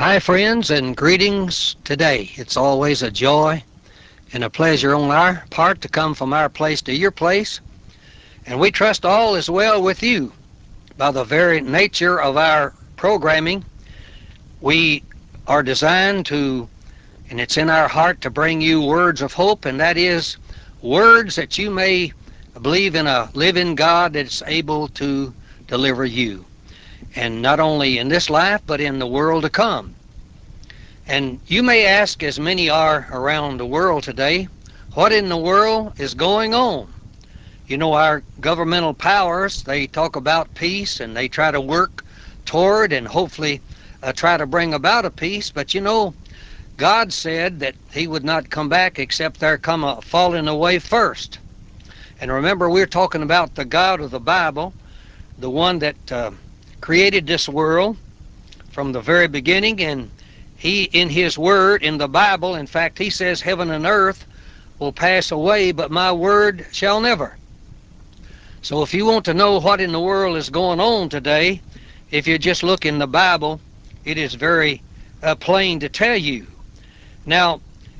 Hi, friends, and greetings today. It's always a joy and a pleasure on our part to come from our place to your place, and we trust all is well with you. By the very nature of our programming, we are designed to, and it's in our heart to bring you words of hope, and that is words that you may believe in a living God that's able to deliver you, and not only in this life, but in the world to come. And you may ask, as many are around the world today, what in the world is going on? You know, our governmental powers, they talk about peace and they try to work toward and hopefully try to bring about a peace. But you know, God said that he would not come back except there come a falling away first. And remember, we're talking about the God of the Bible, the one that created this world from the very beginning, and he, in his word, in the Bible, in fact, he says heaven and earth will pass away, but my word shall never. So if you want to know what in the world is going on today, if you just look in the Bible, it is very plain to tell you. Now,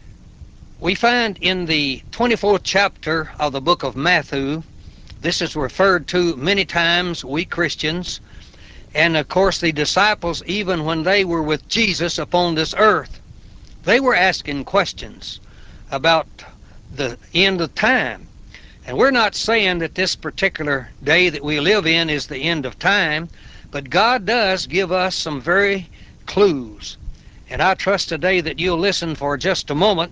we find in the 24th chapter of the book of Matthew, this is referred to many times, we Christians, and of course the disciples, even when they were with Jesus upon this earth, they were asking questions about the end of time. And we're not saying that this particular day that we live in is the end of time, but God does give us some very clues. And I trust today that you'll listen for just a moment.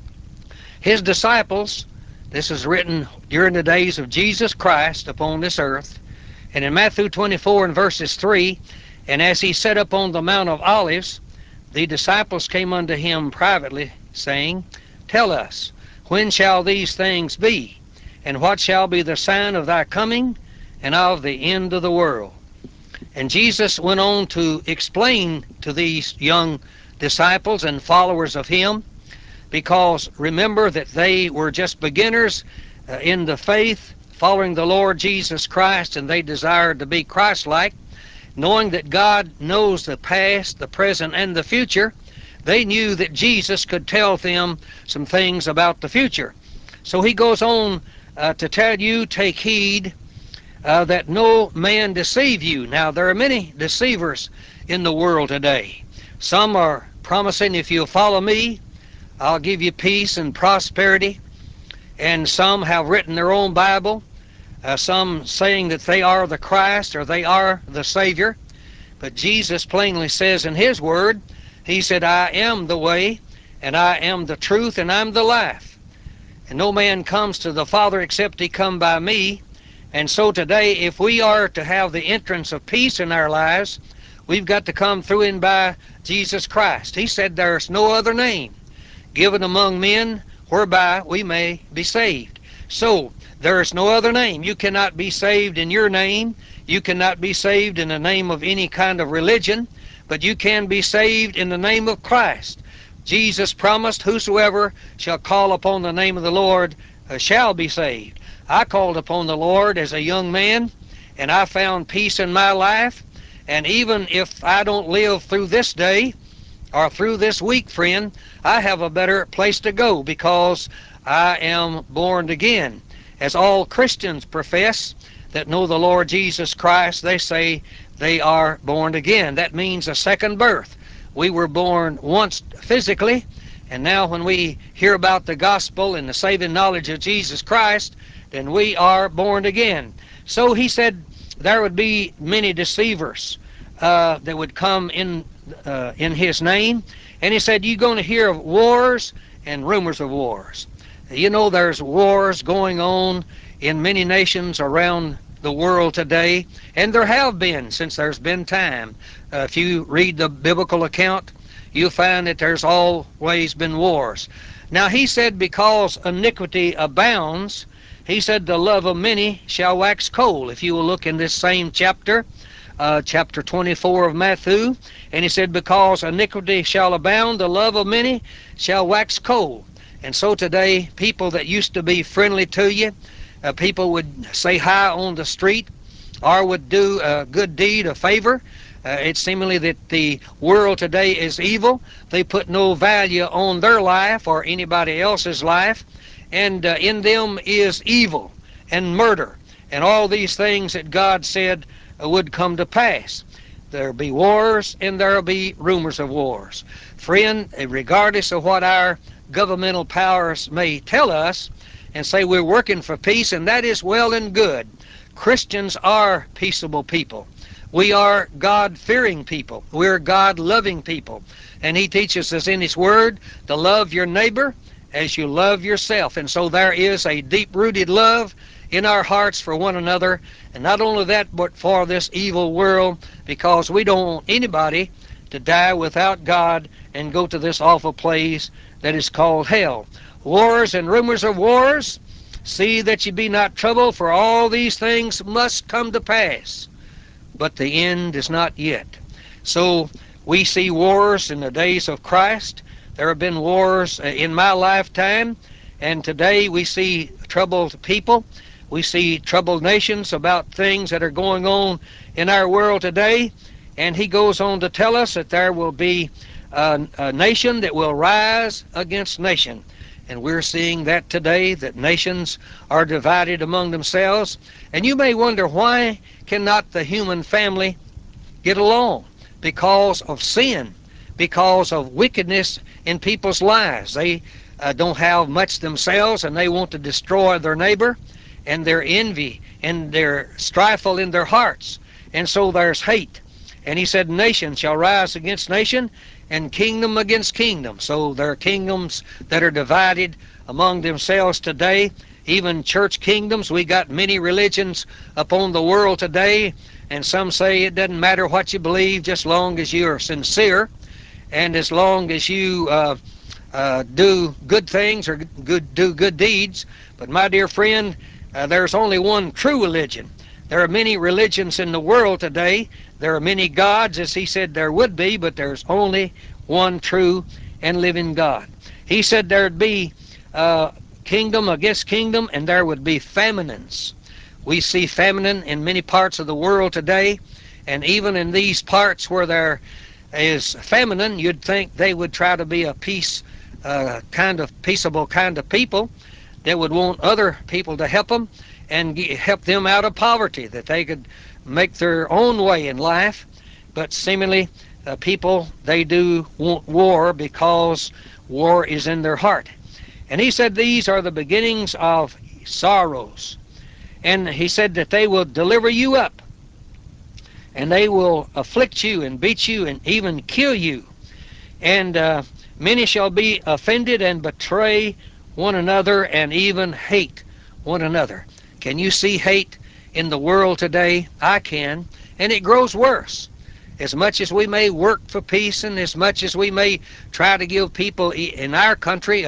His disciples, this is written during the days of Jesus Christ upon this earth, and in Matthew 24 and verses 3, and as he sat up on the Mount of Olives, the disciples came unto him privately, saying, Tell us, when shall these things be? And what shall be the sign of thy coming and of the end of the world? And Jesus went on to explain to these young disciples and followers of him, because remember that they were just beginners in the faith, following the Lord Jesus Christ, and they desired to be Christ-like, knowing that God knows the past, the present, and the future. They knew that Jesus could tell them some things about the future. So he goes on to tell you, take heed that no man deceive you. Now, there are many deceivers in the world today. Some are promising, if you'll follow me, I'll give you peace and prosperity. And some have written their own Bible, some saying that they are the Christ or they are the Savior. But Jesus plainly says in his word, he said, I am the way, and I am the truth, and I'm the life. And no man comes to the Father except he come by me. And so today, if we are to have the entrance of peace in our lives, we've got to come through and by Jesus Christ. He said there's no other name given among men whereby we may be saved. So there is no other name. You cannot be saved in your name. You cannot be saved in the name of any kind of religion, but you can be saved in the name of Christ. Jesus promised, whosoever shall call upon the name of the Lord shall be saved. I called upon the Lord as a young man, and I found peace in my life. And even if I don't live through this day, or through this week, friend, I have a better place to go because I am born again. As all Christians profess that know the Lord Jesus Christ, they say they are born again. That means a second birth. We were born once physically, and now when we hear about the gospel and the saving knowledge of Jesus Christ, then we are born again. So he said there would be many deceivers that would come in his name. And he said, you're going to hear of wars and rumors of wars. You know, there's wars going on in many nations around the world today, and there have been since there's been time. If you read the biblical account, you'll find that there's always been wars. Now he said, because iniquity abounds, he said the love of many shall wax cold. If you will look in this same chapter, chapter 24 of Matthew, and he said, because iniquity shall abound, the love of many shall wax cold. And so today, people that used to be friendly to you, people would say hi on the street, or would do a good deed, a favor, It's seemingly that the world today is evil. They put no value on their life or anybody else's life, and in them is evil and murder and all these things that God said would come to pass. There'll be wars and there'll be rumors of wars. Friend, regardless of what our governmental powers may tell us and say we're working for peace, and that is well and good. Christians are peaceable people. We are God-fearing people. We're God-loving people. And he teaches us in his word to love your neighbor as you love yourself. And so there is a deep-rooted love in our hearts for one another. And not only that, but for this evil world, because we don't want anybody to die without God and go to this awful place that is called hell. Wars and rumors of wars, see that ye be not troubled, for all these things must come to pass, but the end is not yet. So we see wars in the days of Christ. There have been wars in my lifetime, and today we see troubled people. We see troubled nations about things that are going on in our world today. And he goes on to tell us that there will be a nation that will rise against nation. And we're seeing that today, that nations are divided among themselves. And you may wonder, why cannot the human family get along? Because of sin, because of wickedness in people's lives. They don't have much themselves, and they want to destroy their neighbor, and their envy and their strifle in their hearts. And so there's hate. And he said, nation shall rise against nation, and kingdom against kingdom. So there are kingdoms that are divided among themselves today. Even church kingdoms. We got many religions upon the world today, and some say it doesn't matter what you believe, just long as you are sincere, and as long as you do good things or do good deeds. But my dear friend, there's only one true religion. There are many religions in the world today. There are many gods, as he said there would be, but there's only one true and living God. He said there'd be kingdom against kingdom, and there would be famines. We see famine in many parts of the world today, and even in these parts where there is famine, you'd think they would try to be a peaceable kind of people that would want other people to help them and help them out of poverty, that they could make their own way in life. But seemingly, people, they do want war because war is in their heart. And he said these are the beginnings of sorrows. And he said that they will deliver you up, and they will afflict you and beat you and even kill you. And many shall be offended and betray one another and even hate one another. Can you see hate in the world today? I can, and it grows worse. As much as we may work for peace, and as much as we may try to give people in our country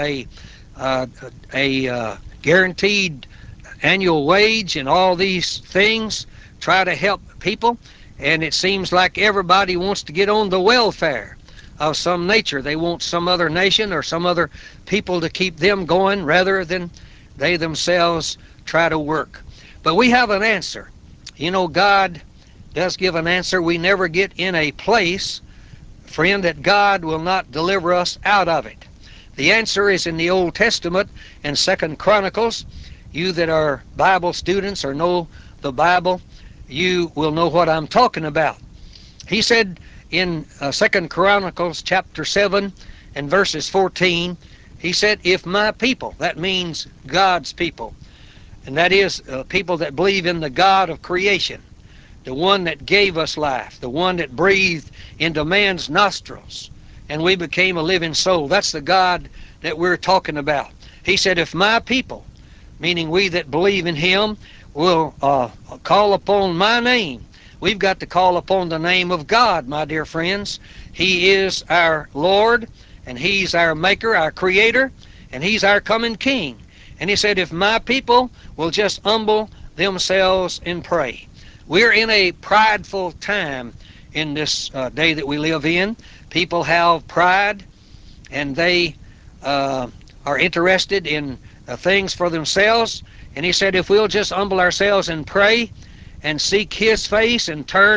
a guaranteed annual wage and all these things, try to help people, and it seems like everybody wants to get on the welfare of some nature. They want some other nation or some other people to keep them going rather than they themselves try to work. But we have an answer. You know, God does give an answer. We never get in a place, friend, that God will not deliver us out of it. The answer is in the Old Testament in 2nd Chronicles. You that are Bible students or know the Bible, you will know what I'm talking about. He said in 2nd Chronicles chapter 7 and verses 14, he said, if my people, that means God's people, and that is people that believe in the God of creation, the one that gave us life, the one that breathed into man's nostrils, and we became a living soul. That's the God that we're talking about. He said, if my people, meaning we that believe in him, will call upon my name. We've got to call upon the name of God, my dear friends. He is our Lord, and he's our maker, our creator, and he's our coming king. And he said, if my people will just humble themselves and pray. We're in a prideful time in this day that we live in. People have pride, and they are interested in things for themselves. And he said, if we'll just humble ourselves and pray and seek his face and turn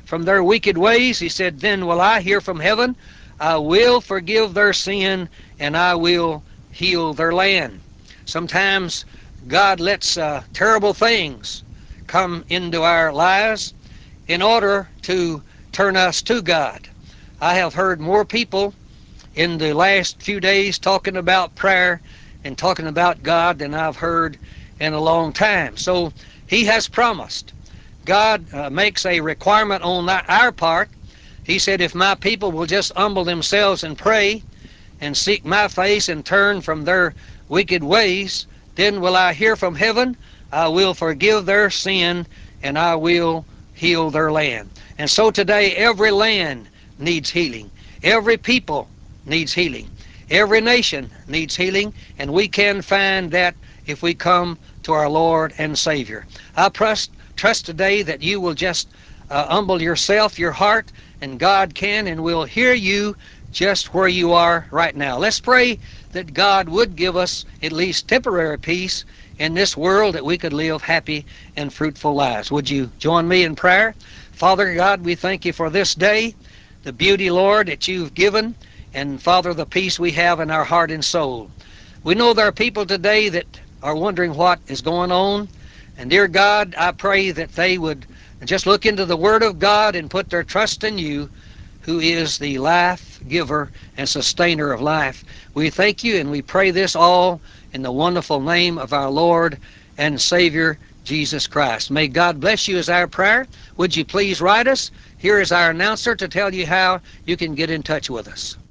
from their wicked ways, he said, then will I hear from heaven. I will forgive their sin, and I will heal their land. Sometimes God lets terrible things come into our lives in order to turn us to God. I have heard more people in the last few days talking about prayer and talking about God than I've heard in a long time. So he has promised. God makes a requirement on our part. He said, if my people will just humble themselves and pray and seek my face and turn from their wicked ways, then will I hear from heaven, I will forgive their sin, and I will heal their land. And so today every land needs healing. Every people needs healing. Every nation needs healing, and we can find that if we come to our Lord and Savior. I trust today that you will just humble yourself, your heart, and God can and will hear you just where you are right now. Let's pray that God would give us at least temporary peace in this world, that we could live happy and fruitful lives. Would you join me in prayer? Father God, we thank you for this day, the beauty, Lord, that you've given, and Father, the peace we have in our heart and soul. We know there are people today that are wondering what is going on, and dear God, I pray that they would just look into the Word of God and put their trust in you, who is the life giver and sustainer of life. We thank you and we pray this all in the wonderful name of our Lord and Savior, Jesus Christ. May God bless you is our prayer. Would you please write us? Here is our announcer to tell you how you can get in touch with us.